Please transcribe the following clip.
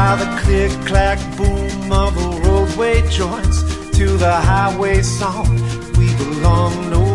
the click-clack boom of a roadway joints to the highway song. We belong no